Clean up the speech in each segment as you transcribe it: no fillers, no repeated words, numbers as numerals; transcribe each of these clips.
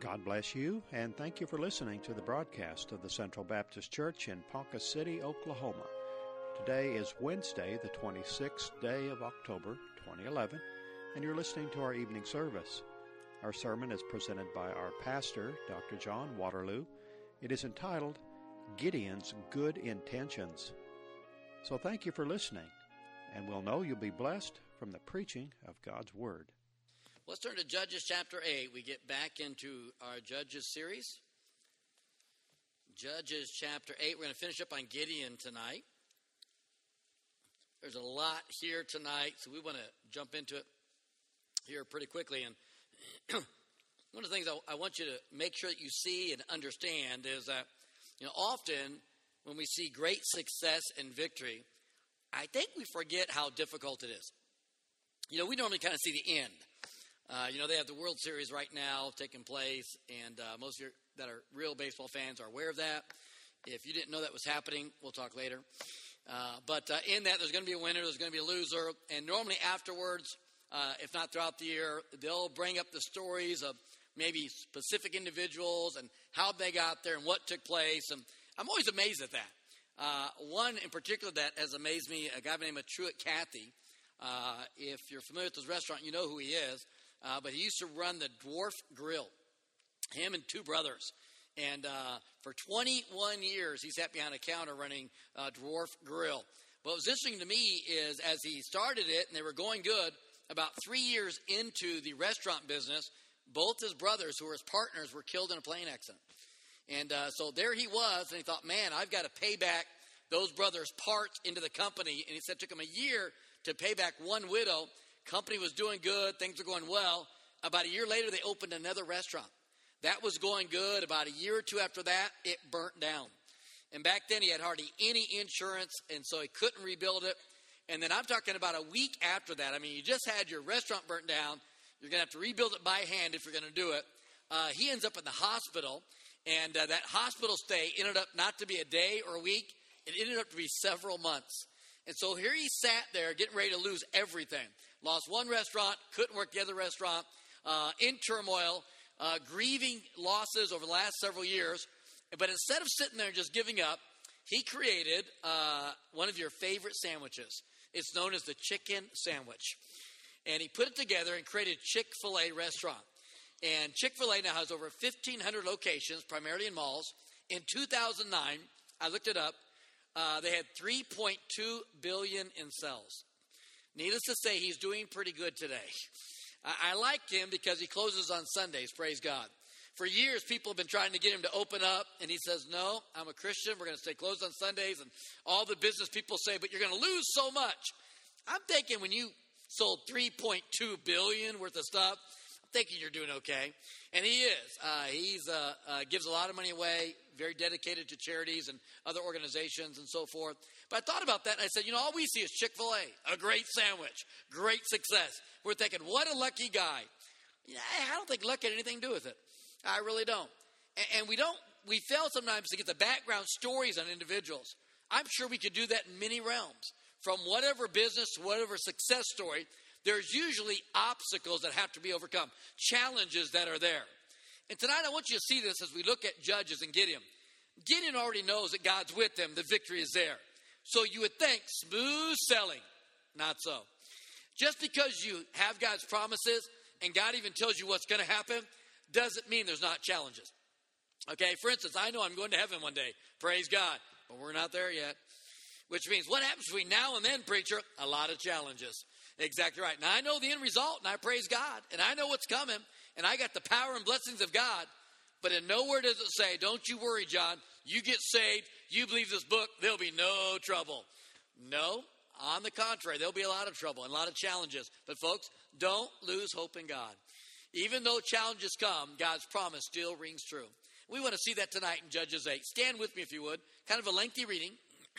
God bless you, and thank you for listening to the broadcast of the Central Baptist Church in Ponca City, Oklahoma. Today is Wednesday, the 26th day of October, 2011, and you're listening to our evening service. Our sermon is presented by our pastor, Dr. John Waterloo. It is entitled, Gideon's Good Intentions. So thank you for listening, and we'll know you'll be blessed from the preaching of God's Word. Let's turn to Judges chapter 8. We get back into our Judges series. Judges chapter 8. We're going to finish up on Gideon tonight. There's a lot here tonight, so we want to jump into it here pretty quickly. And one of the things I want you to make sure that you see and understand is that, often when we see great success and victory, I think we forget how difficult it is. We normally kind of see the end. They have the World Series right now taking place, and most of you that are real baseball fans are aware of that. If you didn't know that was happening, we'll talk later. But in that, there's going to be a winner, there's going to be a loser, and normally afterwards, if not throughout the year, they'll bring up the stories of maybe specific individuals and how they got there and what took place, and I'm always amazed at that. One in particular that has amazed me, a guy by the name of Truett Cathy. If you're familiar with this restaurant, you know who he is. But he used to run the Dwarf Grill, him and two brothers. And for 21 years, he sat behind a counter running Dwarf Grill. What was interesting to me is as he started it and they were going good, about 3 years into the restaurant business, both his brothers, who were his partners, were killed in a plane accident. And so there he was, and he thought, man, I've got to pay back those brothers' parts into the company. And he said it took him a year to pay back one widow. Company was doing good. Things were going well. About a year later, they opened another restaurant. That was going good. About a year or two after that, it burnt down. And back then, he had hardly any insurance, and so he couldn't rebuild it. And then I'm talking about a week after that. I mean, you just had your restaurant burnt down. You're going to have to rebuild it by hand if you're going to do it. He ends up in the hospital, and that hospital stay ended up not to be a day or a week. It ended up to be several months. And so here he sat there getting ready to lose everything. Lost one restaurant, couldn't work the other restaurant, in turmoil, grieving losses over the last several years. But instead of sitting there and just giving up, he created one of your favorite sandwiches. It's known as the chicken sandwich. And he put it together and created Chick-fil-A restaurant. And Chick-fil-A now has over 1,500 locations, primarily in malls. In 2009, I looked it up, they had 3.2 billion in sales. Needless to say, he's doing pretty good today. I like him because he closes on Sundays, praise God. For years, people have been trying to get him to open up, and he says, no, I'm a Christian. We're going to stay closed on Sundays. And all the business people say, but you're going to lose so much. I'm thinking when you sold 3.2 billion worth of stuff, I'm thinking you're doing okay. And he is. He's gives a lot of money away, very dedicated to charities and other organizations and so forth. But I thought about that, and I said, all we see is Chick-fil-A, a great sandwich, great success. We're thinking, what a lucky guy. I don't think luck had anything to do with it. I really don't. And we fail sometimes to get the background stories on individuals. I'm sure we could do that in many realms. From whatever business to whatever success story, there's usually obstacles that have to be overcome, challenges that are there. And tonight I want you to see this as we look at Judges and Gideon. Gideon already knows that God's with him, the victory is there. So you would think, smooth sailing. Not so. Just because you have God's promises and God even tells you what's going to happen, doesn't mean there's not challenges. Okay, for instance, I know I'm going to heaven one day. Praise God. But we're not there yet. Which means what happens between now and then, preacher? A lot of challenges. Exactly right. Now, I know the end result, and I praise God, and I know what's coming, and I got the power and blessings of God, but in nowhere does it say, don't you worry, John, you get saved, you believe this book, there'll be no trouble. No, on the contrary, there'll be a lot of trouble and a lot of challenges. But folks, don't lose hope in God. Even though challenges come, God's promise still rings true. We want to see that tonight in Judges 8. Stand with me if you would. Kind of a lengthy reading,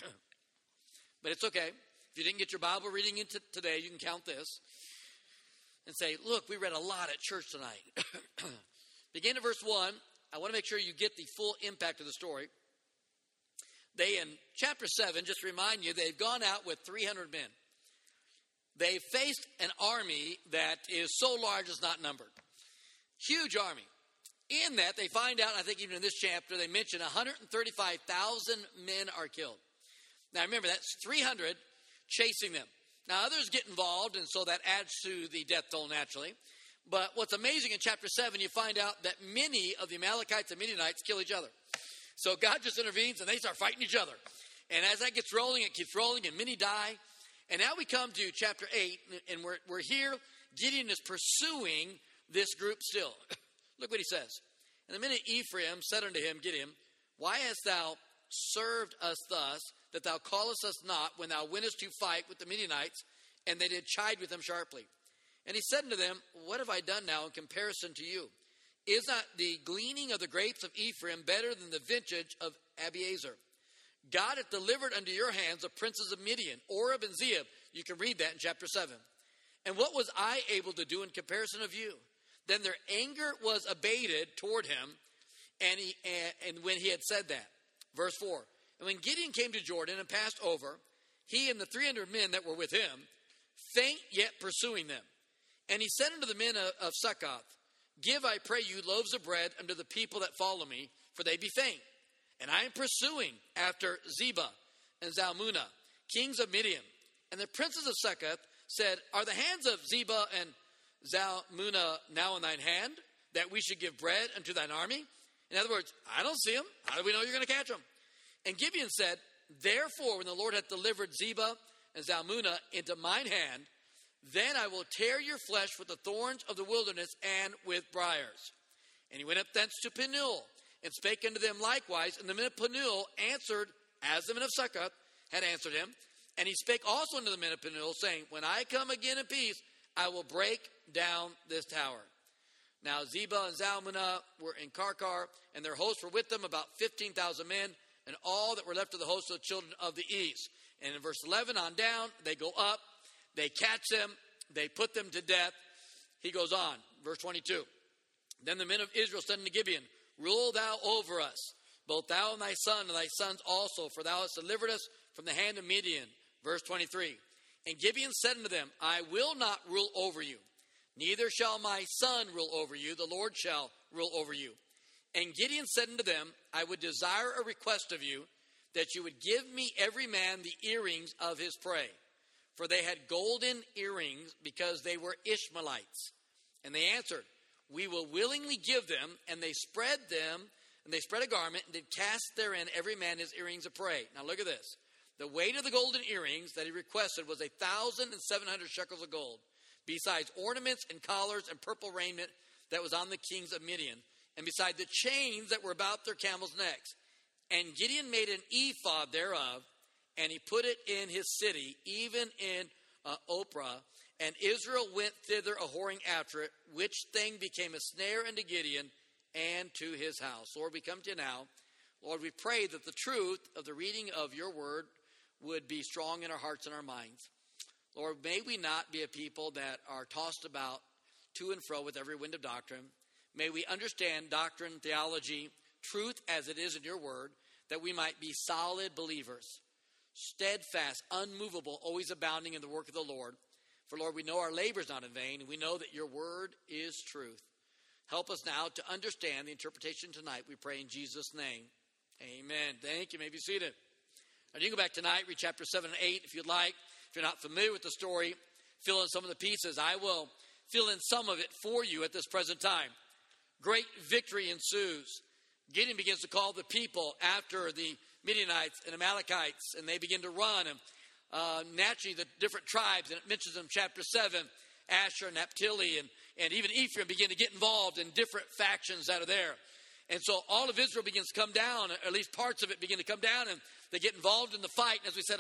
but it's okay. If you didn't get your Bible reading into today, you can count this and say, look, we read a lot at church tonight. Begin at verse 1. I want to make sure you get the full impact of the story. They, in chapter 7, just to remind you, they've gone out with 300 men. They faced an army that is so large it's not numbered. Huge army. in that, they find out, I think even in this chapter, they mention 135,000 men are killed. Now remember, that's 300 chasing them. Now others get involved, and so that adds to the death toll naturally. But what's amazing in chapter 7, you find out that many of the Amalekites and Midianites kill each other. So God just intervenes, and they start fighting each other. And as that gets rolling, it keeps rolling, and many die. And now we come to chapter 8, and we're here. Gideon is pursuing this group still. Look what he says. And the men of Ephraim said unto him, Gideon, why hast thou served us thus, that thou callest us not when thou wentest to fight with the Midianites? And they did chide with him sharply. And he said unto them, what have I done now in comparison to you? Is not the gleaning of the grapes of Ephraim better than the vintage of Abiezer? God hath delivered unto your hands the princes of Midian, Oreb and Zeeb. You can read that in chapter 7. And what was I able to do in comparison of you? Then their anger was abated toward him, and when he had said that. Verse 4. And when Gideon came to Jordan and passed over, he and the 300 men that were with him, faint yet pursuing them. And he said unto the men of Succoth, give, I pray you, loaves of bread unto the people that follow me, for they be faint. And I am pursuing after Zebah and Zalmunna, kings of Midian. And the princes of Succoth said, are the hands of Zebah and Zalmunna now in thine hand, that we should give bread unto thine army? In other words, I don't see them. How do we know you're going to catch them? And Gideon said, therefore, when the Lord hath delivered Zebah and Zalmunna into mine hand, then I will tear your flesh with the thorns of the wilderness and with briars. And he went up thence to Penuel, and spake unto them likewise. And the men of Penuel answered, as the men of Succoth had answered him. And he spake also unto the men of Penuel, saying, when I come again in peace, I will break down this tower. Now Zebah and Zalmunna were in Karkar, and their hosts were with them, about 15,000 men, and all that were left of the hosts of the children of the east. And in verse 11 on down, they go up, they catch them, they put them to death. He goes on, verse 22. Then the men of Israel said unto Gibeon, rule thou over us, both thou and thy son and thy sons also, for thou hast delivered us from the hand of Midian. Verse 23. And Gibeon said unto them, I will not rule over you, neither shall my son rule over you, the Lord shall rule over you. And Gideon said unto them, I would desire a request of you, that you would give me every man the earrings of his prey. For they had golden earrings, because they were Ishmaelites. And they answered, we will willingly give them. And they spread a garment, and did cast therein every man his earrings of prey. Now look at this. The weight of the golden earrings that he requested was 1,700 shekels of gold, besides ornaments and collars and purple raiment that was on the kings of Midian, and beside the chains that were about their camels' necks. And Gideon made an ephod thereof, and he put it in his city, even in Ophrah. And Israel went thither a-whoring after it, which thing became a snare unto Gideon and to his house. Lord, we come to you now. Lord, we pray that the truth of the reading of your word would be strong in our hearts and our minds. Lord, may we not be a people that are tossed about to and fro with every wind of doctrine. May we understand doctrine, theology, truth as it is in your word, that we might be solid believers, steadfast, unmovable, always abounding in the work of the Lord. For, Lord, we know our labor is not in vain, and we know that your word is truth. Help us now to understand the interpretation tonight, we pray in Jesus' name. Amen. Thank you. You may be seated. Now, you can go back tonight, read chapter 7 and 8 if you'd like. If you're not familiar with the story, fill in some of the pieces. I will fill in some of it for you at this present time. Great victory ensues. Gideon begins to call the people after the Midianites and Amalekites, and they begin to run. And naturally, the different tribes, and it mentions in chapter 7, Asher, Naphtali, and even Ephraim begin to get involved in different factions that are there. And so all of Israel begins to come down, or at least parts of it begin to come down, and they get involved in the fight. And as we said,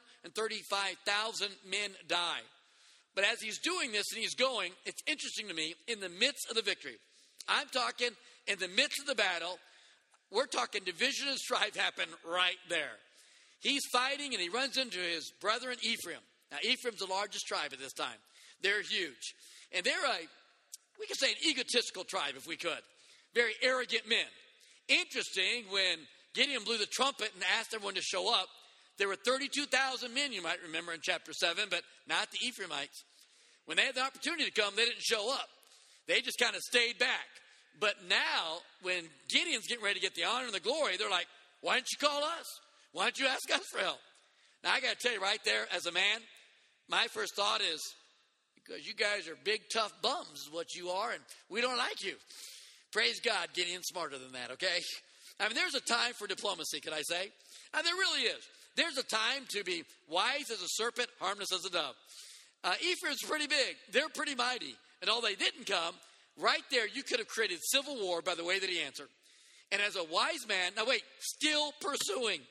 135,000 men die. But as he's doing this and he's going, it's interesting to me, in the midst of the victory. I'm talking in the midst of the battle. We're talking division and strife happen right there. He's fighting and he runs into his brethren Ephraim. Now Ephraim's the largest tribe at this time. They're huge. And they're we could say an egotistical tribe if we could. Very arrogant men. Interesting, when Gideon blew the trumpet and asked everyone to show up, there were 32,000 men, you might remember in chapter 7, but not the Ephraimites. When they had the opportunity to come, they didn't show up. They just kind of stayed back. But now, when Gideon's getting ready to get the honor and the glory, they're like, why didn't you call us? Why don't you ask us for help? Now, I got to tell you right there, as a man, my first thought is, because you guys are big, tough bums is what you are, and we don't like you. Praise God, Gideon's smarter than that, okay? I mean, there's a time for diplomacy, can I say? And there really is. There's a time to be wise as a serpent, harmless as a dove. Ephraim's pretty big. They're pretty mighty. And although they didn't come, right there, you could have created civil war by the way that he answered. And as a wise man, now wait, still pursuing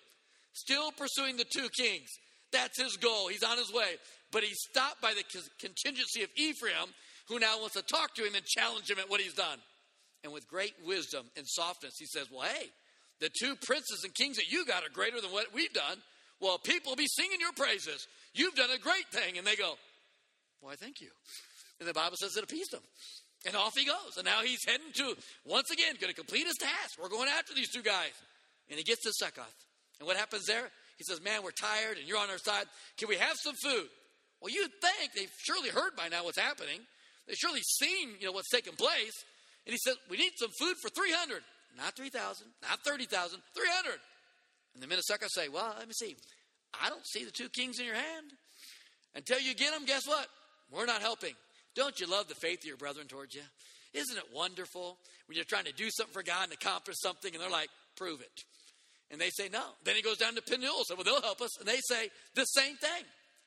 the two kings. That's his goal. He's on his way. But he's stopped by the contingency of Ephraim, who now wants to talk to him and challenge him at what he's done. And with great wisdom and softness, he says, well, hey, the two princes and kings that you got are greater than what we've done. Well, people will be singing your praises. You've done a great thing. And they go, why, thank you. And the Bible says it appeased him. And off he goes. And now he's heading to, once again, going to complete his task. We're going after these two guys. And he gets to Succoth. And what happens there? He says, man, we're tired and you're on our side. Can we have some food? Well, you'd think they've surely heard by now what's happening. They've surely seen, what's taking place. And he says, we need some food for 300. Not 3,000, not 30,000, 300. And the men of Succoth say, well, let me see. I don't see the two kings in your hand. Until you get them, guess what? We're not helping. Don't you love the faith of your brethren towards you? Isn't it wonderful when you're trying to do something for God and accomplish something and they're like, prove it. And they say no. Then he goes down to Peniel, so well, they'll help us. And they say the same thing.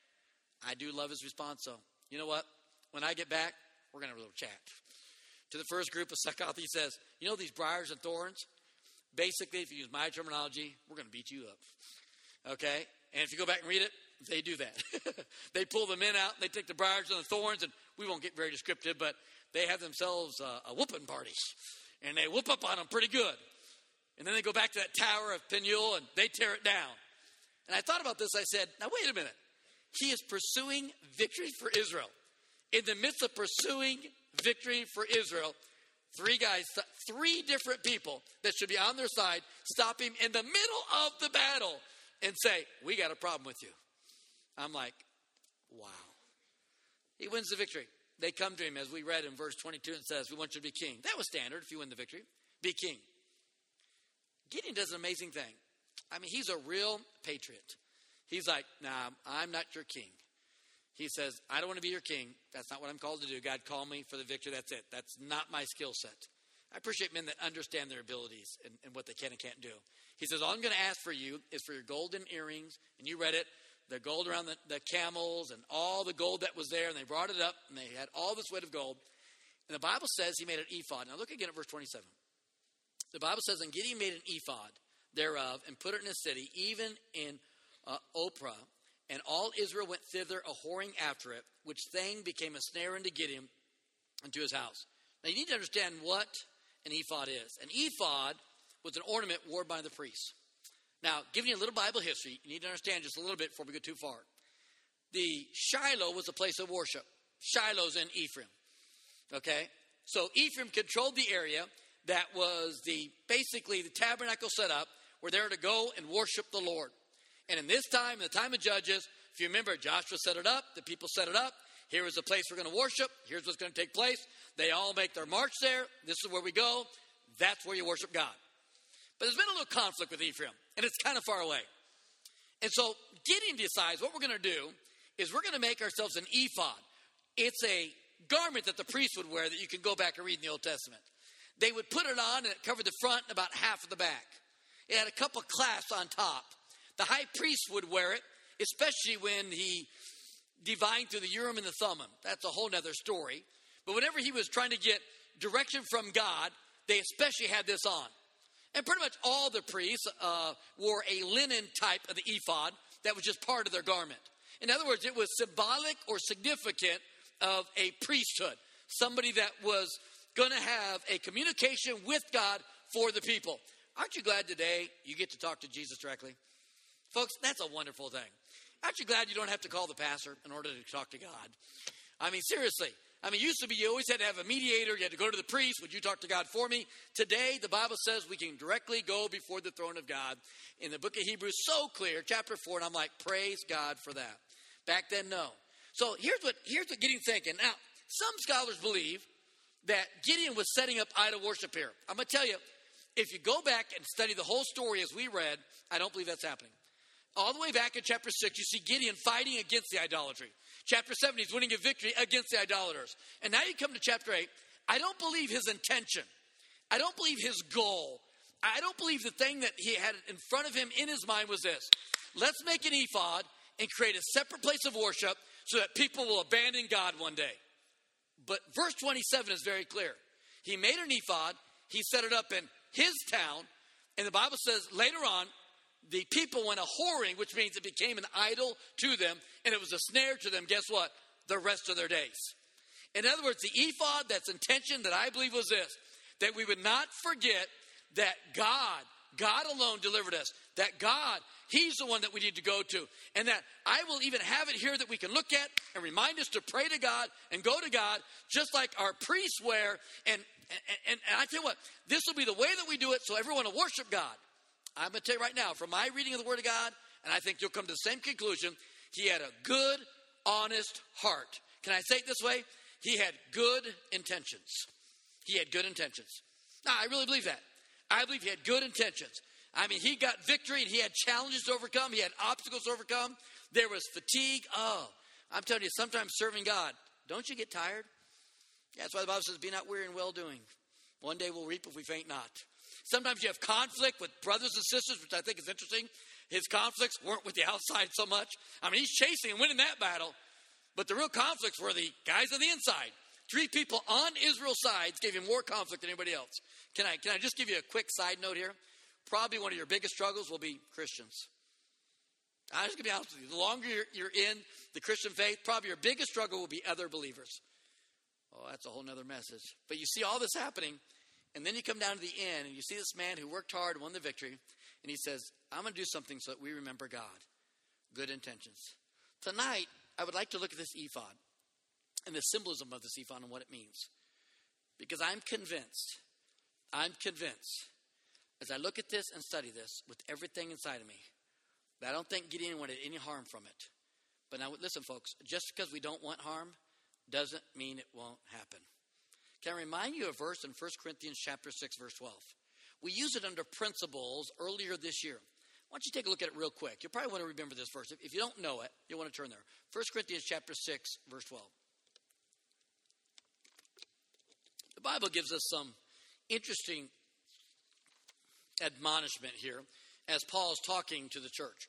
I do love his response, though. You know what? When I get back, we're going to have a little chat. To the first group of Succoth, he says, these briars and thorns? Basically, if you use my terminology, we're going to beat you up. Okay? And if you go back and read it, they do that. They pull the men out, they take the briars and the thorns, and we won't get very descriptive, but they have themselves a whooping party. And they whoop up on them pretty good. And then they go back to that tower of Peniel, and they tear it down. And I thought about this. I said, now, wait a minute. He is pursuing victory for Israel. In the midst of pursuing victory for Israel, three different people that should be on their side stop him in the middle of the battle and say, we got a problem with you. I'm like, wow. He wins the victory. They come to him, as we read in verse 22, and says, we want you to be king. That was standard if you win the victory. Be king. Gideon does an amazing thing. I mean, he's a real patriot. He's like, nah, I'm not your king. He says, I don't want to be your king. That's not what I'm called to do. God called me for the victory. That's it. That's not my skill set. I appreciate men that understand their abilities and what they can and can't do. He says, all I'm going to ask for you is for your golden earrings. And you read it, the gold around the camels and all the gold that was there. And they brought it up and they had all this weight of gold. And the Bible says he made an ephod. Now look again at verse 27. The Bible says, and Gideon made an ephod thereof and put it in a city, even in Ophrah. And all Israel went thither a-whoring after it, which thing became a snare unto Gideon and to his house. Now you need to understand what an ephod is. An ephod was an ornament worn by the priests. Now, giving you a little Bible history, you need to understand just a little bit before we go too far. The Shiloh was a place of worship. Shiloh's in Ephraim. Okay? So Ephraim controlled the area that was basically the tabernacle set up where they were to go and worship the Lord. And in this time, in the time of Judges, if you remember, Joshua set it up. The people set it up. Here is the place we're going to worship. Here's what's going to take place. They all make their march there. This is where we go. That's where you worship God. But there's been a little conflict with Ephraim, and it's kind of far away. And so Gideon decides what we're going to do is we're going to make ourselves an ephod. It's a garment that the priests would wear that you can go back and read in the Old Testament. They would put it on, and it covered the front and about half of the back. It had a couple clasps on top. The high priest would wear it, especially when he divined through the Urim and the Thummim. That's a whole nother story. But whenever he was trying to get direction from God, they especially had this on. And pretty much all the priests wore a linen type of the ephod that was just part of their garment. In other words, it was symbolic or significant of a priesthood. Somebody that was going to have a communication with God for the people. Aren't you glad today you get to talk to Jesus directly? Folks, that's a wonderful thing. Aren't you glad you don't have to call the pastor in order to talk to God? I mean, seriously. I mean, it used to be you always had to have a mediator. You had to go to the priest. Would you talk to God for me? Today, the Bible says we can directly go before the throne of God. In the book of Hebrews, so clear, chapter 4, and I'm like, praise God for that. Back then, no. So here's what Gideon's thinking. Now, some scholars believe that Gideon was setting up idol worship here. I'm going to tell you, if you go back and study the whole story as we read, I don't believe that's happening. All the way back in chapter 6, you see Gideon fighting against the idolatry. Chapter 7, he's winning a victory against the idolaters. And now you come to chapter 8. I don't believe his intention. I don't believe his goal. I don't believe the thing that he had in front of him in his mind was this. Let's make an ephod and create a separate place of worship so that people will abandon God one day. But verse 27 is very clear. He made an ephod. He set it up in his town. And the Bible says later on, the people went a-whoring, which means it became an idol to them. And it was a snare to them, guess what? The rest of their days. In other words, the ephod, that's intention that I believe was this. That we would not forget that God alone delivered us. That God, he's the one that we need to go to. And that I will even have it here that we can look at and remind us to pray to God and go to God, just like our priests wear. And I tell you what, this will be the way that we do it so everyone will worship God. I'm going to tell you right now, from my reading of the Word of God, and I think you'll come to the same conclusion, he had a good, honest heart. Can I say it this way? He had good intentions. He had good intentions. Now, I really believe that. I believe he had good intentions. I mean, he got victory and he had challenges to overcome. He had obstacles to overcome. There was fatigue. Oh, I'm telling you, sometimes serving God, don't you get tired? Yeah, that's why the Bible says, be not weary in well-doing. One day we'll reap if we faint not. Sometimes you have conflict with brothers and sisters, which I think is interesting. His conflicts weren't with the outside so much. I mean, he's chasing and winning that battle. But the real conflicts were the guys on the inside. 3 people on Israel's sides gave him more conflict than anybody else. Can I just give you a quick side note here? Probably one of your biggest struggles will be Christians. I'm just going to be honest with you. The longer you're in the Christian faith, probably your biggest struggle will be other believers. Oh, that's a whole nother message. But you see all this happening, and then you come down to the end, and you see this man who worked hard and won the victory, and he says, I'm going to do something so that we remember God. Good intentions. Tonight, I would like to look at this ephod and the symbolism of this ephod and what it means. Because I'm convinced, as I look at this and study this with everything inside of me, that I don't think Gideon wanted any harm from it. But now, listen, folks, just because we don't want harm doesn't mean it won't happen. Can I remind you of a verse in 1 Corinthians chapter 6, verse 12? We use it under principles earlier this year. Why don't you take a look at it real quick? You'll probably want to remember this verse. If you don't know it, you'll want to turn there. 1 Corinthians chapter 6, verse 12. The Bible gives us some interesting admonishment here as Paul's talking to the church.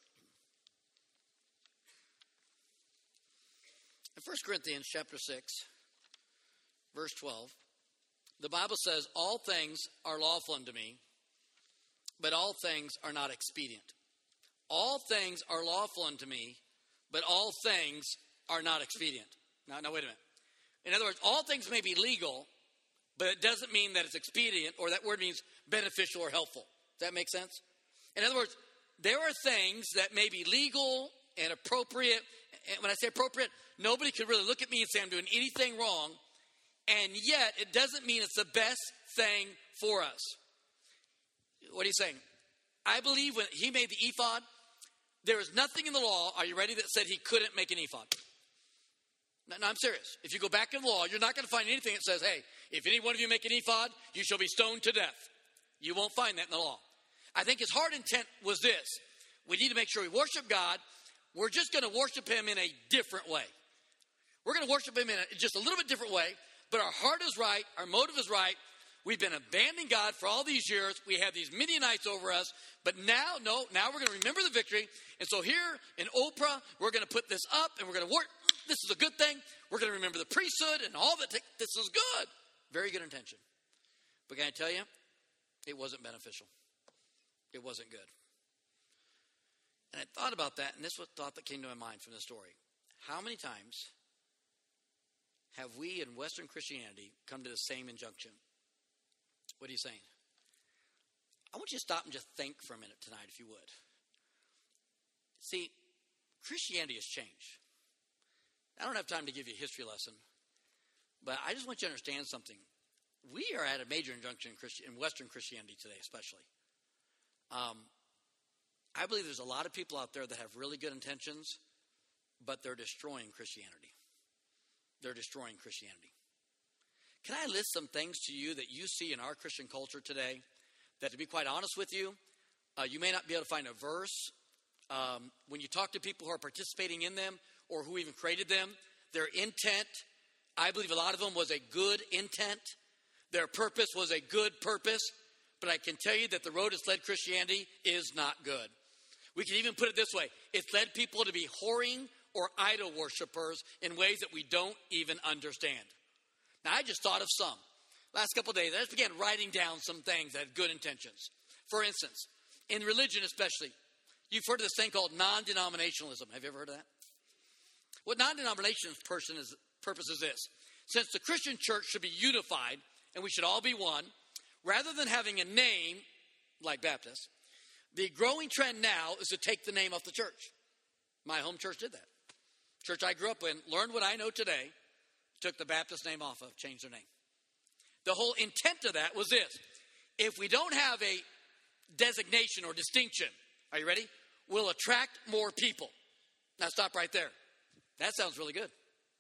In 1 Corinthians chapter 6, verse 12, the Bible says, all things are lawful unto me, but all things are not expedient. All things are lawful unto me, but all things are not expedient. Now wait a minute. In other words, all things may be legal, but it doesn't mean that it's expedient, or that word means beneficial or helpful. Does that make sense? In other words, there are things that may be legal and appropriate. And when I say appropriate, nobody could really look at me and say I'm doing anything wrong. And yet, it doesn't mean it's the best thing for us. What are you saying? I believe when he made the ephod, there is nothing in the law, are you ready, that said he couldn't make an ephod. No, I'm serious. If you go back in the law, you're not going to find anything that says, hey, if any one of you make an ephod, you shall be stoned to death. You won't find that in the law. I think his heart intent was this. We need to make sure we worship God. We're just going to worship him in a different way. We're going to worship him in just a little bit different way, but our heart is right. Our motive is right. We've been abandoning God for all these years. We have these Midianites over us, but now we're going to remember the victory. And so here in Oprah, we're going to put this up and we're going to work. This is a good thing. We're going to remember the priesthood and all that. This is good. Very good intention. But can I tell you, it wasn't beneficial. It wasn't good. And I thought about that, and this was a thought that came to my mind from this story. How many times have we in Western Christianity come to the same injunction? What are you saying? I want you to stop and just think for a minute tonight, if you would. See, Christianity has changed. I don't have time to give you a history lesson, but I just want you to understand something. We are at a major injunction in Western Christianity today, especially. I believe there's a lot of people out there that have really good intentions, but they're destroying Christianity. They're destroying Christianity. Can I list some things to you that you see in our Christian culture today that, to be quite honest with you, you may not be able to find a verse. When you talk to people who are participating in them or who even created them, their intent, I believe a lot of them was a good intent. Their purpose was a good purpose. But I can tell you that the road that's led Christianity is not good. We can even put it this way. It's led people to be whoring or idol worshipers in ways that we don't even understand. Now, I just thought of some. Last couple of days, I just began writing down some things that had good intentions. For instance, in religion especially, you've heard of this thing called non-denominationalism. Have you ever heard of that? What non-denominational purpose is this. Since the Christian church should be unified and we should all be one, rather than having a name like Baptist, the growing trend now is to take the name off the church. My home church did that. Church I grew up in, learned what I know today, took the Baptist name off of, changed their name. The whole intent of that was this. If we don't have a designation or distinction, are you ready? We'll attract more people. Now stop right there. That sounds really good.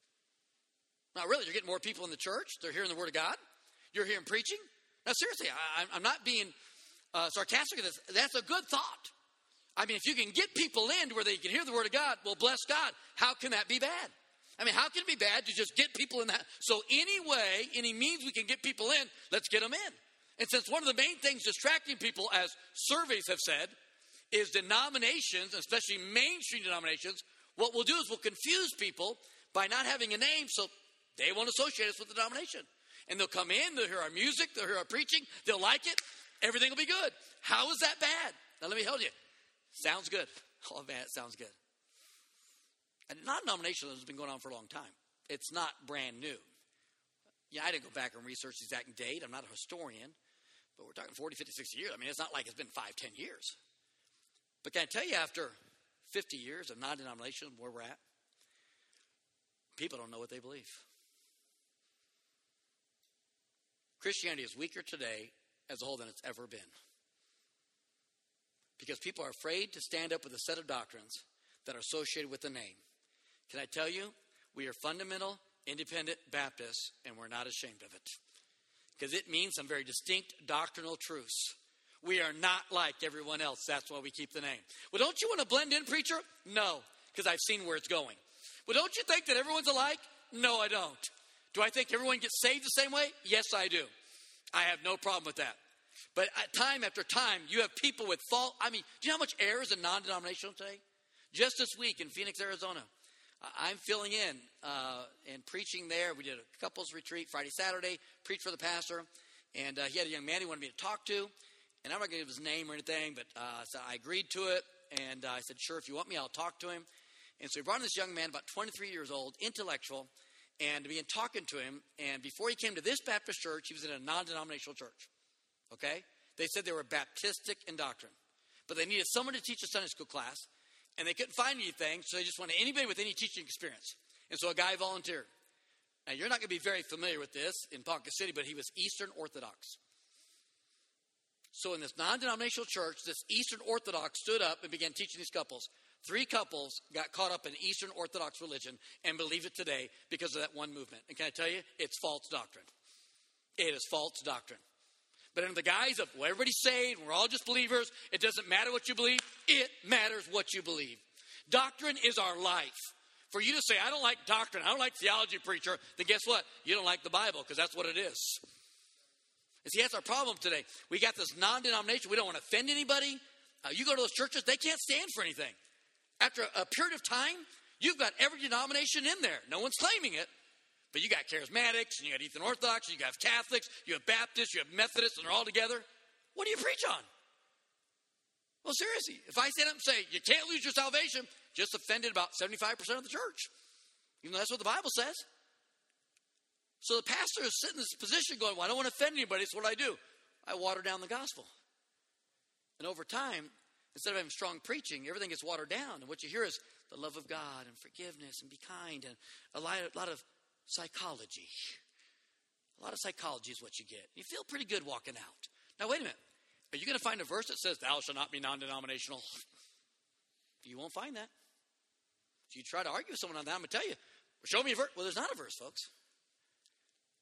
Now really, you're getting more people in the church. They're hearing the word of God. You're hearing preaching. Now seriously, I'm not being sarcastic of this. That's a good thought. I mean, if you can get people in to where they can hear the word of God, well, bless God. How can that be bad? I mean, how can it be bad to just get people in that? So any way, any means we can get people in, let's get them in. And since one of the main things distracting people, as surveys have said, is denominations, especially mainstream denominations, what we'll do is we'll confuse people by not having a name, so they won't associate us with the denomination. And they'll come in, they'll hear our music, they'll hear our preaching, they'll like it, everything will be good. How is that bad? Now let me tell you. Sounds good. Oh man, it sounds good. And non-denominationalism has been going on for a long time. It's not brand new. Yeah, I didn't go back and research the exact date. I'm not a historian. But we're talking 40, 50, 60 years. I mean, it's not like it's been 5, 10 years. But can I tell you, after 50 years of non-denominational, where we're at, people don't know what they believe. Christianity is weaker today as a whole than it's ever been. Because people are afraid to stand up with a set of doctrines that are associated with the name. Can I tell you, we are fundamental, independent Baptists, and we're not ashamed of it. Because it means some very distinct doctrinal truths. We are not like everyone else. That's why we keep the name. Well, don't you want to blend in, preacher? No, because I've seen where it's going. Well, don't you think that everyone's alike? No, I don't. Do I think everyone gets saved the same way? Yes, I do. I have no problem with that. But time after time, you have people with fault. I mean, do you know how much error is in non-denominational today? Just this week in Phoenix, Arizona, I'm filling in and preaching there. We did a couples retreat Friday, Saturday, preached for the pastor. And he had a young man he wanted me to talk to. And I'm not going to give his name or anything, but so I agreed to it. And I said, sure, if you want me, I'll talk to him. And so he brought in this young man, about 23 years old, intellectual, and began talking to him. And before he came to this Baptist church, he was in a non-denominational church. Okay? They said they were Baptistic in doctrine. But they needed someone to teach a Sunday school class. And they couldn't find anything, so they just wanted anybody with any teaching experience. And so a guy volunteered. Now, you're not going to be very familiar with this in Ponca City, but he was Eastern Orthodox. So in this non-denominational church, this Eastern Orthodox stood up and began teaching these couples. 3 couples got caught up in Eastern Orthodox religion and believe it today because of that one movement. And can I tell you, it's false doctrine. It is false doctrine. But under the guise of, well, everybody's saved, we're all just believers, it doesn't matter what you believe, it matters what you believe. Doctrine is our life. For you to say, I don't like doctrine, I don't like theology, preacher, then guess what? You don't like the Bible, because that's what it is. And see, that's our problem today. We got this non-denomination, we don't want to offend anybody. You go to those churches, they can't stand for anything. After a period of time, you've got every denomination in there. No one's claiming it. But you got charismatics, and you got Eastern Orthodox, you got Catholics, you have Baptists, you have Methodists, and they're all together. What do you preach on? Well, seriously, if I stand up and say, you can't lose your salvation, just offended about 75% of the church. Even though that's what the Bible says. So the pastor is sitting in this position going, well, I don't want to offend anybody, so what do? I water down the gospel. And over time, instead of having strong preaching, everything gets watered down. And what you hear is the love of God and forgiveness and be kind and a lot of psychology. A lot of psychology is what you get. You feel pretty good walking out. Now, wait a minute. Are you going to find a verse that says, thou shalt not be non-denominational? You won't find that. If you try to argue with someone on that, I'm going to tell you, show me a verse. Well, there's not a verse, folks.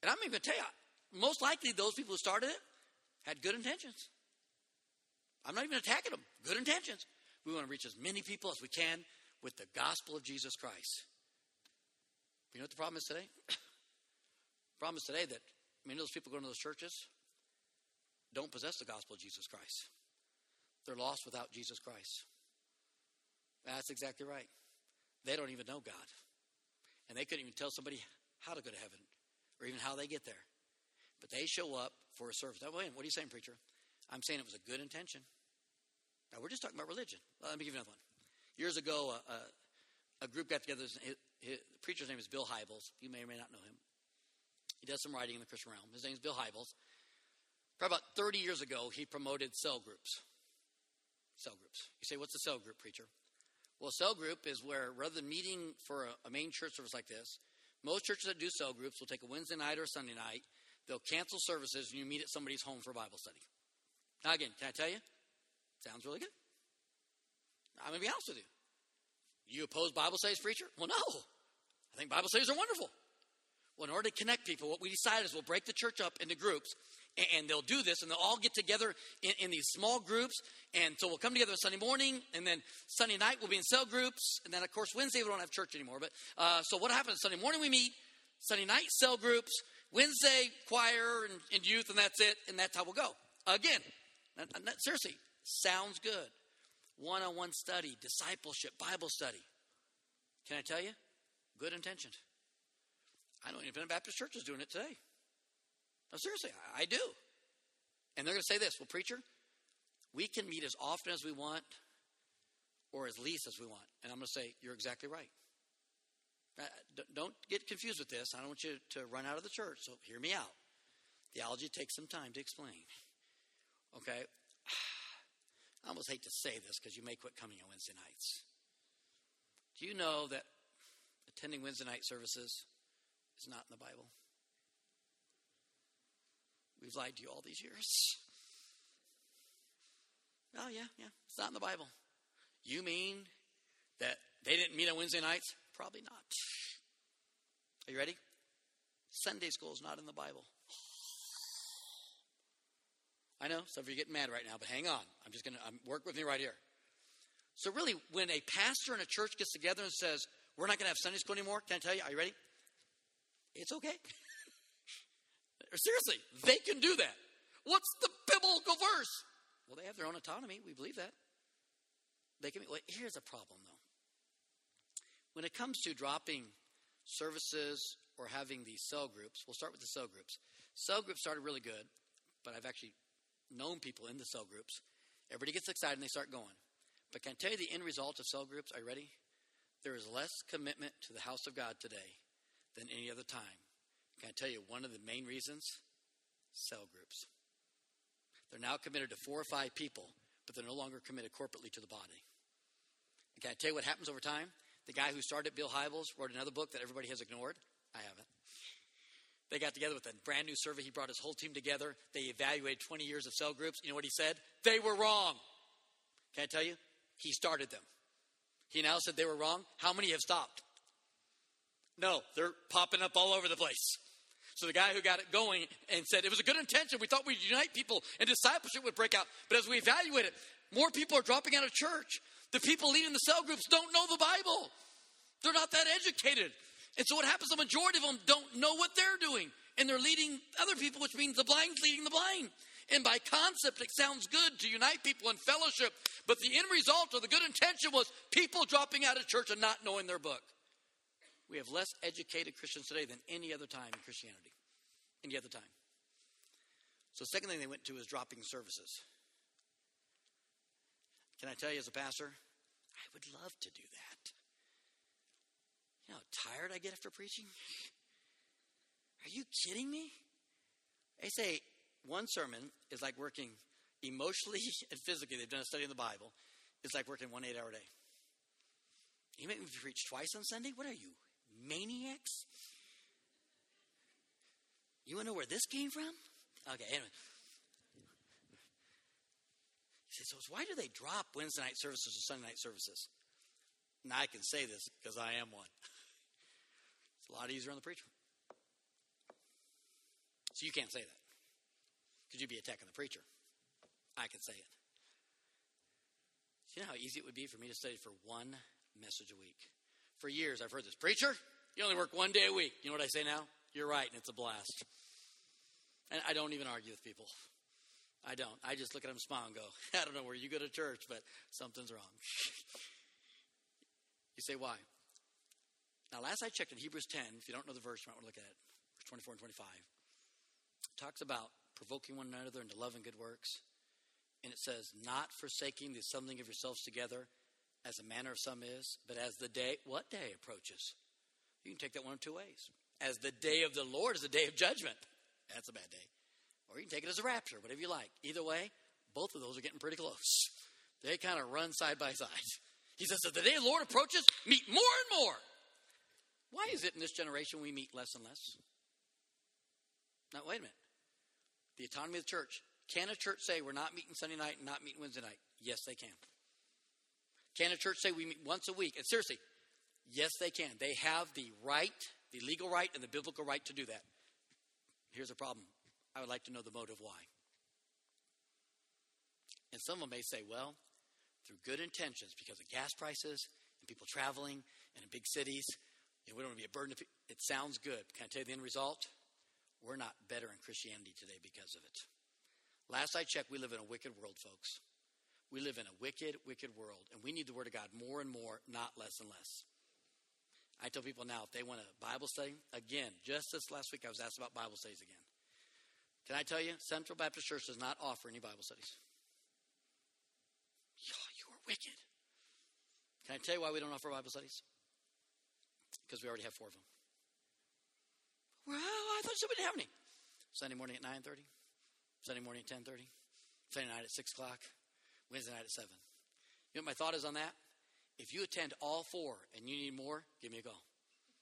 And I'm even going to tell you, most likely those people who started it had good intentions. I'm not even attacking them. Good intentions. We want to reach as many people as we can with the gospel of Jesus Christ. You know what the problem is today? The problem is today that many of those people going to those churches don't possess the gospel of Jesus Christ. They're lost without Jesus Christ. That's exactly right. They don't even know God. And they couldn't even tell somebody how to go to heaven or even how they get there. But they show up for a service. Now, wait, what are you saying, preacher? I'm saying it was a good intention. Now, we're just talking about religion. Let me give you another one. Years ago, a group got together. The preacher's name is Bill Hybels. You may or may not know him. He does some writing in the Christian realm. His name is Bill Hybels. Probably about 30 years ago, he promoted cell groups. Cell groups. You say, what's a cell group, preacher? Well, a cell group is where, rather than meeting for a main church service like this, most churches that do cell groups will take a Wednesday night or a Sunday night. They'll cancel services, and you meet at somebody's home for a Bible study. Now, again, can I tell you? Sounds really good. I'm going to be honest with you. You oppose Bible studies, preacher? Well, no. I think Bible studies are wonderful. Well, in order to connect people, what we decided is we'll break the church up into groups, and they'll do this, and they'll all get together in these small groups. And so we'll come together on Sunday morning, and then Sunday night we'll be in cell groups, and then, of course, Wednesday we don't have church anymore. But so what happens? Sunday morning we meet, Sunday night cell groups, Wednesday choir and youth, and that's it, and that's how we'll go. Again, seriously, sounds good. One-on-one study, discipleship, Bible study. Can I tell you? Good intention. I know independent Baptist church is doing it today. No, seriously, I do. And they're going to say this, well, preacher, we can meet as often as we want or as least as we want. And I'm going to say, you're exactly right. Don't get confused with this. I don't want you to run out of the church, so hear me out. Theology takes some time to explain. Okay? I almost hate to say this because you may quit coming on Wednesday nights. Do you know that attending Wednesday night services is not in the Bible? We've lied to you all these years. Oh, yeah, it's not in the Bible. You mean that they didn't meet on Wednesday nights? Probably not. Are you ready? Sunday school is not in the Bible. I know, some of you are getting mad right now, but hang on. Work with me right here. So really, when a pastor in a church gets together and says, we're not going to have Sunday school anymore, can I tell you, are you ready? It's okay. Seriously, they can do that. What's the biblical verse? Well, they have their own autonomy. We believe that. Here's a problem, though. When it comes to dropping services or having these cell groups, we'll start with the cell groups. Cell groups started really good, but I've actually known people in the cell groups. Everybody gets excited and they start going. But can I tell you the end result of cell groups? Are you ready? There is less commitment to the house of God today than any other time. Can I tell you one of the main reasons? Cell groups. They're now committed to 4 or 5 people, but they're no longer committed corporately to the body. And can I tell you what happens over time? The guy who started, Bill Hybels, wrote another book that everybody has ignored. I haven't. They got together with a brand new survey. He brought his whole team together. They evaluated 20 years of cell groups. You know what he said? They were wrong. Can I tell you? He started them. He now said they were wrong. How many have stopped? No, they're popping up all over the place. So the guy who got it going and said, it was a good intention. We thought we'd unite people and discipleship would break out. But as we evaluate it, more people are dropping out of church. The people leading the cell groups don't know the Bible. They're not that educated. And so what happens, the majority of them don't know what they're doing. And they're leading other people, which means the blind's leading the blind. And by concept, it sounds good to unite people in fellowship. But the end result of the good intention was people dropping out of church and not knowing their book. We have less educated Christians today than any other time in Christianity. Any other time. So the second thing they went to is dropping services. Can I tell you as a pastor, I would love to do that. You know how tired I get after preaching? Are you kidding me? They say one sermon is like working emotionally and physically. They've done a study in the Bible. It's like working 1 8-hour day. You make me preach twice on Sunday? What are you, maniacs? You want to know where this came from? Okay, anyway. He says, so why do they drop Wednesday night services or Sunday night services? Now I can say this because I am one. It's a lot easier on the preacher. So you can't say that because you'd be attacking the preacher. I can say it. You know how easy it would be for me to study for one message a week? For years, I've heard this. Preacher, you only work one day a week. You know what I say now? You're right, and it's a blast. And I don't even argue with people. I don't. I just look at them, smile, and go, I don't know where you go to church, but something's wrong. You say, why? Now, last I checked in Hebrews 10, if you don't know the verse, you might want to look at it. Verse 24 and 25. It talks about provoking one another into love and good works. And it says, not forsaking the assembling of yourselves together, as the manner of some is, but as the day, what day approaches? You can take that one of two ways. As the day of the Lord is a day of judgment. That's a bad day. Or you can take it as a rapture, whatever you like. Either way, both of those are getting pretty close. They kind of run side by side. He says, as the day of the Lord approaches, meet more and more. Why is it in this generation we meet less and less? Now, wait a minute. The autonomy of the church. Can a church say we're not meeting Sunday night and not meeting Wednesday night? Yes, they can. Can a church say we meet once a week? And seriously, yes, they can. They have the right, the legal right, and the biblical right to do that. Here's the problem. I would like to know the motive why. And some of them may say, well, through good intentions, because of gas prices and people traveling and in big cities, we don't want to be a burden. It sounds good. Can I tell you the end result? We're not better in Christianity today because of it. Last I checked, we live in a wicked world, folks. We live in a wicked, wicked world, and we need the Word of God more and more, not less and less. I tell people now, if they want a Bible study, again, just this last week I was asked about Bible studies again. Can I tell you, Central Baptist Church does not offer any Bible studies. You are wicked. Can I tell you why we don't offer Bible studies? Because we already have 4 of them. Well, I thought you didn't have any. Sunday morning at 9:30. Sunday morning at 10:30. Sunday night at 6 o'clock. Wednesday night at 7. You know what my thought is on that? If you attend all 4 and you need more, give me a call.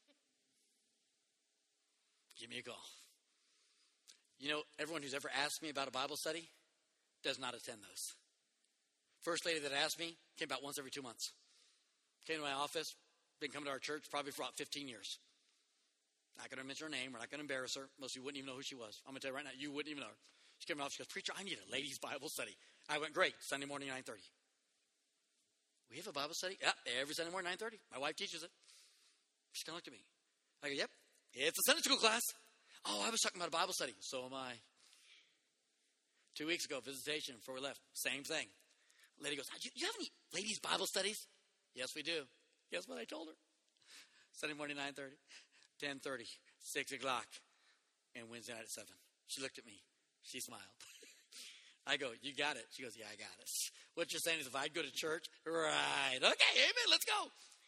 Give me a call. You know, everyone who's ever asked me about a Bible study does not attend those. First lady that asked me came about once every 2 months. Came to my office, been coming to our church probably for about 15 years. Not going to mention her name. We're not going to embarrass her. Most of you wouldn't even know who she was. I'm going to tell you right now, you wouldn't even know her. She came to my office, she goes, preacher, I need a ladies' Bible study. I went, great, Sunday morning, 9:30. We have a Bible study? Yeah, every Sunday morning, 9:30. My wife teaches it. She kind of looked at me. I go, yep, it's a Sunday school class. Oh, I was talking about a Bible study. So am I. 2 weeks ago, visitation before we left, same thing. Lady goes, do you have any ladies' Bible studies? Yes, we do. Guess what I told her? Sunday morning, 9:30, 10:30, 6 o'clock, and Wednesday night at 7. She looked at me. She smiled. I go, you got it. She goes, yeah, I got it. What you're saying is if I'd go to church, right. Okay, amen, let's go.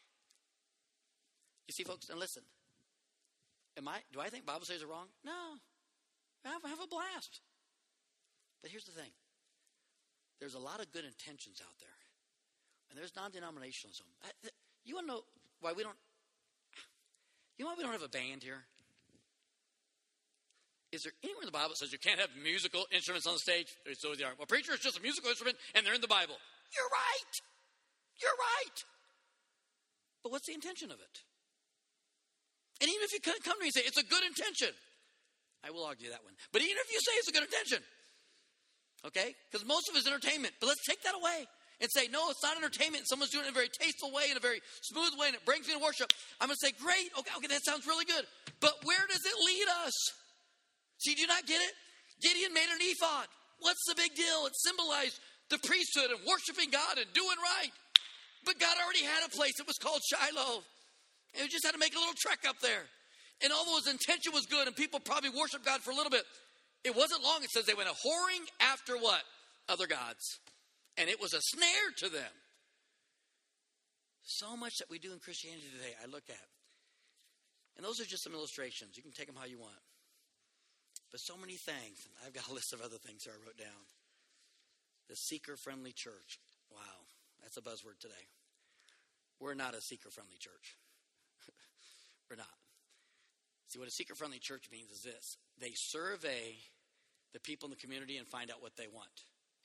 You see, folks, and listen. Do I think Bible studies are wrong? No. Have a blast. But here's the thing. There's a lot of good intentions out there. And there's non-denominationalism. You want to know why we don't have a band here? Is there anywhere in the Bible that says you can't have musical instruments on the stage? So they are. Well, preacher is just a musical instrument, and they're in the Bible. You're right. You're right. But what's the intention of it? And even if you come to me and say, it's a good intention, I will argue that one. But even if you say it's a good intention, okay? Because most of it is entertainment. But let's take that away and say, no, it's not entertainment. Someone's doing it in a very tasteful way, in a very smooth way, and it brings me to worship. I'm going to say, great. Okay, that sounds really good. But where does it lead us? See, do you not get it? Gideon made an ephod. What's the big deal? It symbolized the priesthood and worshiping God and doing right. But God already had a place. It was called Shiloh. And we just had to make a little trek up there. And although his intention was good and people probably worshiped God for a little bit, it wasn't long. It says they went a whoring after what? Other gods. And it was a snare to them. So much that we do in Christianity today, I look at. And those are just some illustrations. You can take them how you want. But so many things. I've got a list of other things here I wrote down. The seeker-friendly church. Wow, that's a buzzword today. We're not a seeker-friendly church. We're not. See, what a seeker-friendly church means is this. They survey the people in the community and find out what they want.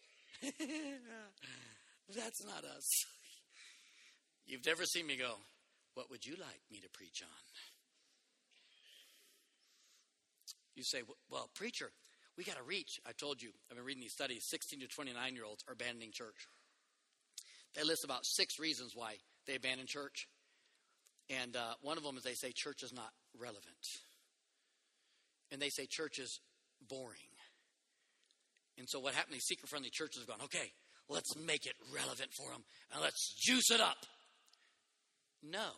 That's not us. You've never seen me go, what would you like me to preach on? You say, well, preacher, we got to reach. I told you, I've been reading these studies, 16 to 29-year-olds are abandoning church. They list about 6 reasons why they abandon church. And one of them is they say church is not relevant. And they say church is boring. And so what happened, these seeker-friendly churches have gone, okay, let's make it relevant for them, and let's juice it up. No.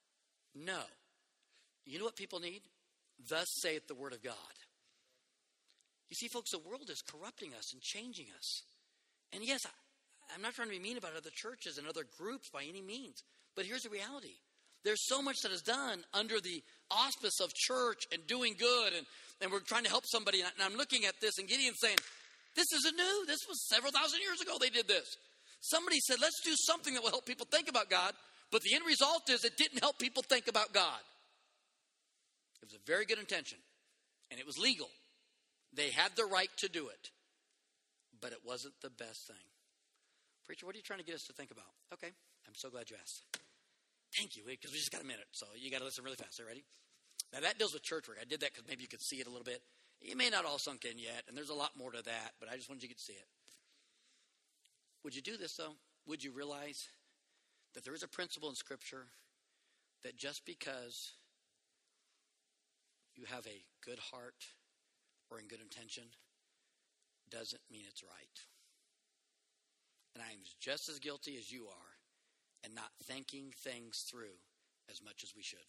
You know what people need? Thus saith the word of God. You see, folks, the world is corrupting us and changing us. And yes, I'm not trying to be mean about other churches and other groups by any means. But here's the reality. There's so much that is done under the auspice of church and doing good. And we're trying to help somebody. And I'm looking at this and Gideon's saying, this isn't new. This was several thousand years ago they did this. Somebody said, let's do something that will help people think about God. But the end result is it didn't help people think about God. It was a very good intention. And it was legal. They had the right to do it. But it wasn't the best thing. Preacher, what are you trying to get us to think about? Okay, I'm so glad you asked. Thank you, because we just got a minute, so you got to listen really fast. Are you ready? Now, that deals with church work. I did that because maybe you could see it a little bit. It may not all sunk in yet, and there's a lot more to that, but I just wanted you to see it. Would you do this, though? Would you realize that there is a principle in Scripture that just because you have a good heart or in good intention doesn't mean it's right? And I am just as guilty as you are in not thinking things through as much as we should.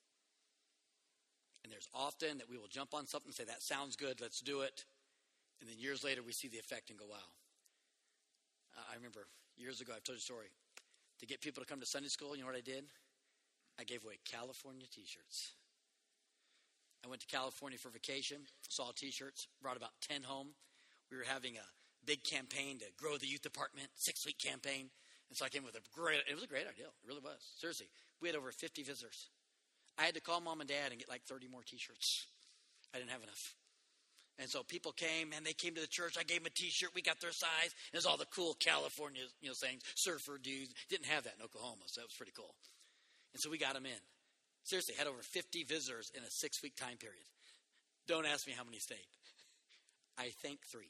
And there's often that we will jump on something and say, that sounds good, let's do it. And then years later, we see the effect and go, wow. I remember years ago, I've told you a story. To get people to come to Sunday school, you know what I did? I gave away California t-shirts. I went to California for vacation, saw t-shirts, brought about 10 home. We were having a big campaign to grow the youth department, 6-week campaign. And so I came with it was a great idea. It really was. Seriously. We had over 50 visitors. I had to call mom and dad and get like 30 more t-shirts. I didn't have enough. And so people came, and they came to the church. I gave them a t-shirt. We got their size. It was all the cool California, sayings, surfer dudes. Didn't have that in Oklahoma, so that was pretty cool. And so we got them in. Seriously, had over 50 visitors in a 6-week time period. Don't ask me how many stayed. I think 3.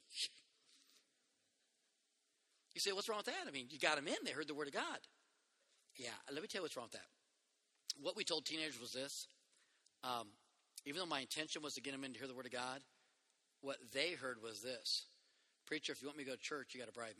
You say, what's wrong with that? I mean, you got them in. They heard the word of God. Yeah, let me tell you what's wrong with that. What we told teenagers was this. Even though my intention was to get them in to hear the word of God, what they heard was this. Preacher, if you want me to go to church, you got to bribe me.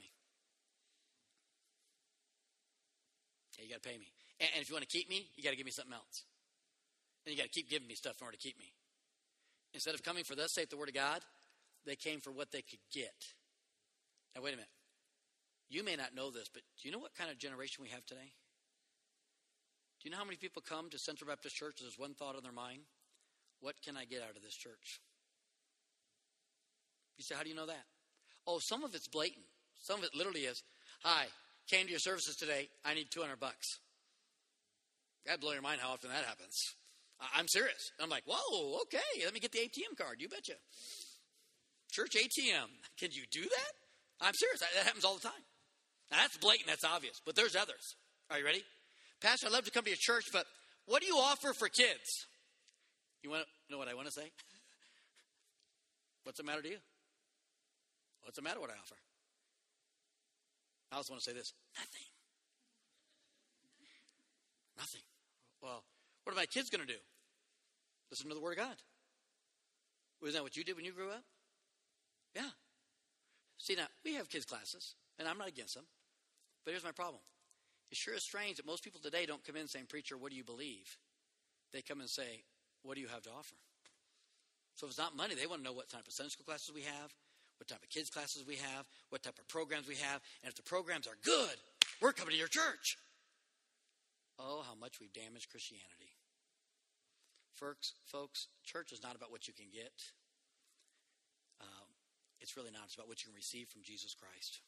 Yeah, you got to pay me. And if you want to keep me, you got to give me something else. And you got to keep giving me stuff in order to keep me. Instead of coming for thus saith the word of God, they came for what they could get. Now, wait a minute. You may not know this, but do you know what kind of generation we have today? Do you know how many people come to Central Baptist Church? There's one thought on their mind. What can I get out of this church? You say, how do you know that? Oh, some of it's blatant. Some of it literally is, hi, came to your services today. I need $200. That'd blow your mind how often that happens. I'm serious. I'm like, whoa, okay, let me get the ATM card. You betcha. Church ATM. Can you do that? I'm serious. That happens all the time. Now, that's blatant. That's obvious. But there's others. Are you ready? Pastor, I'd love to come to your church, but what do you offer for kids? You want to know what I want to say? What's the matter to you? What's the matter what I offer? I also want to say this. Nothing. Nothing. Well, what are my kids going to do? Listen to the word of God. Wasn't that what you did when you grew up? Yeah. See, now, we have kids' classes, and I'm not against them. But here's my problem. It sure is strange that most people today don't come in saying, preacher, what do you believe? They come and say, what do you have to offer? So if it's not money, they want to know what type of Sunday school classes we have, what type of kids' classes we have, what type of programs we have. And if the programs are good, we're coming to your church. Oh, how much we've damaged Christianity. Folks, church is not about what you can get. It's really not. It's about what you can receive from Jesus Christ.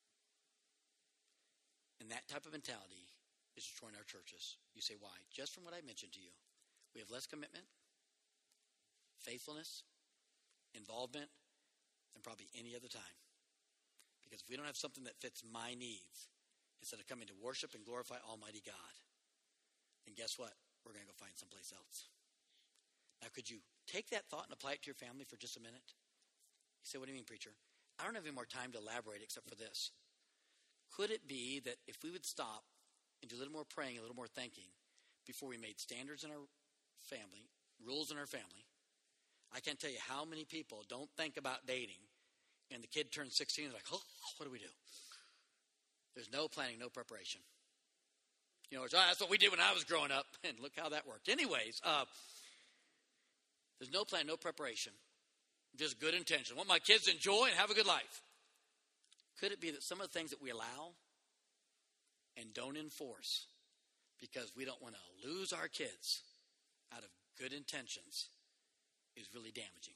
And that type of mentality is destroying our churches. You say, why? Just from what I mentioned to you. We have less commitment, faithfulness, involvement than probably any other time. Because if we don't have something that fits my needs, instead of coming to worship and glorify Almighty God, then guess what? We're going to go find someplace else. Now, could you take that thought and apply it to your family for just a minute? You say, what do you mean, preacher? I don't have any more time to elaborate except for this. Could it be that if we would stop and do a little more praying, a little more thinking, before we made standards in our family, rules in our family? I can't tell you how many people don't think about dating, and the kid turns 16 and they're like, oh, what do we do? There's no planning, no preparation. You know, that's what we did when I was growing up, and look how that worked. Anyways, there's no plan, no preparation, just good intention. I want my kids to enjoy and have a good life. Could it be that some of the things that we allow and don't enforce because we don't want to lose our kids out of good intentions is really damaging?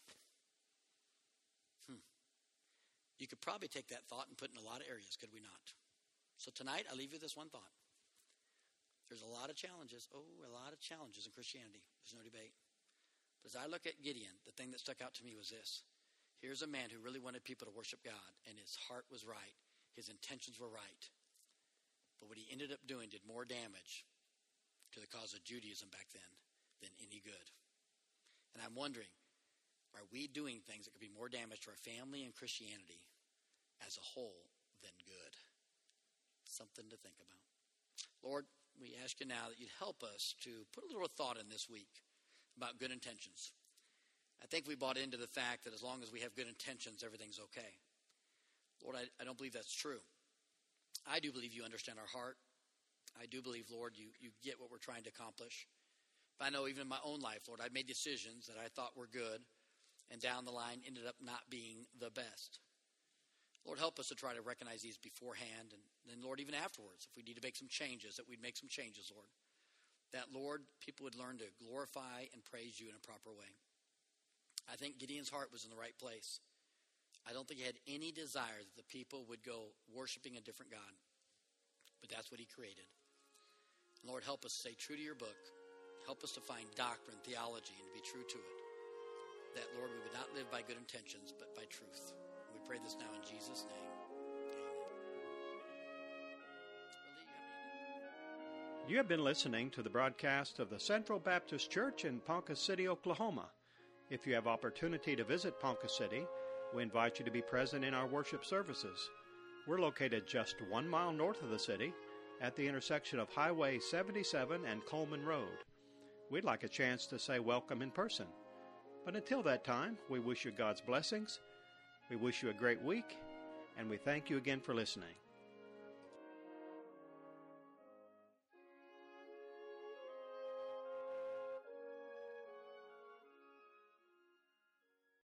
You could probably take that thought and put it in a lot of areas, could we not? So tonight, I leave you with this one thought. There's a lot of challenges. A lot of challenges in Christianity. There's no debate. But as I look at Gideon, the thing that stuck out to me was this. Here's a man who really wanted people to worship God, and his heart was right. His intentions were right. But what he ended up doing did more damage to the cause of Judaism back then than any good. And I'm wondering, are we doing things that could be more damage to our family and Christianity as a whole than good? Something to think about. Lord, we ask you now that you'd help us to put a little thought in this week about good intentions. I think we bought into the fact that as long as we have good intentions, everything's okay. Lord, I don't believe that's true. I do believe you understand our heart. I do believe, Lord, you get what we're trying to accomplish. But I know even in my own life, Lord, I've made decisions that I thought were good, and down the line ended up not being the best. Lord, help us to try to recognize these beforehand, and then, Lord, even afterwards, if we need to make some changes, that we'd make some changes, Lord. That, Lord, people would learn to glorify and praise you in a proper way. I think Gideon's heart was in the right place. I don't think he had any desire that the people would go worshiping a different God. But that's what he created. Lord, help us stay true to your book. Help us to find doctrine, theology, and to be true to it. That, Lord, we would not live by good intentions, but by truth. We pray this now in Jesus' name. Amen. You have been listening to the broadcast of the Central Baptist Church in Ponca City, Oklahoma. If you have opportunity to visit Ponca City, we invite you to be present in our worship services. We're located just 1 mile north of the city at the intersection of Highway 77 and Coleman Road. We'd like a chance to say welcome in person. But until that time, we wish you God's blessings. We wish you a great week, and we thank you again for listening.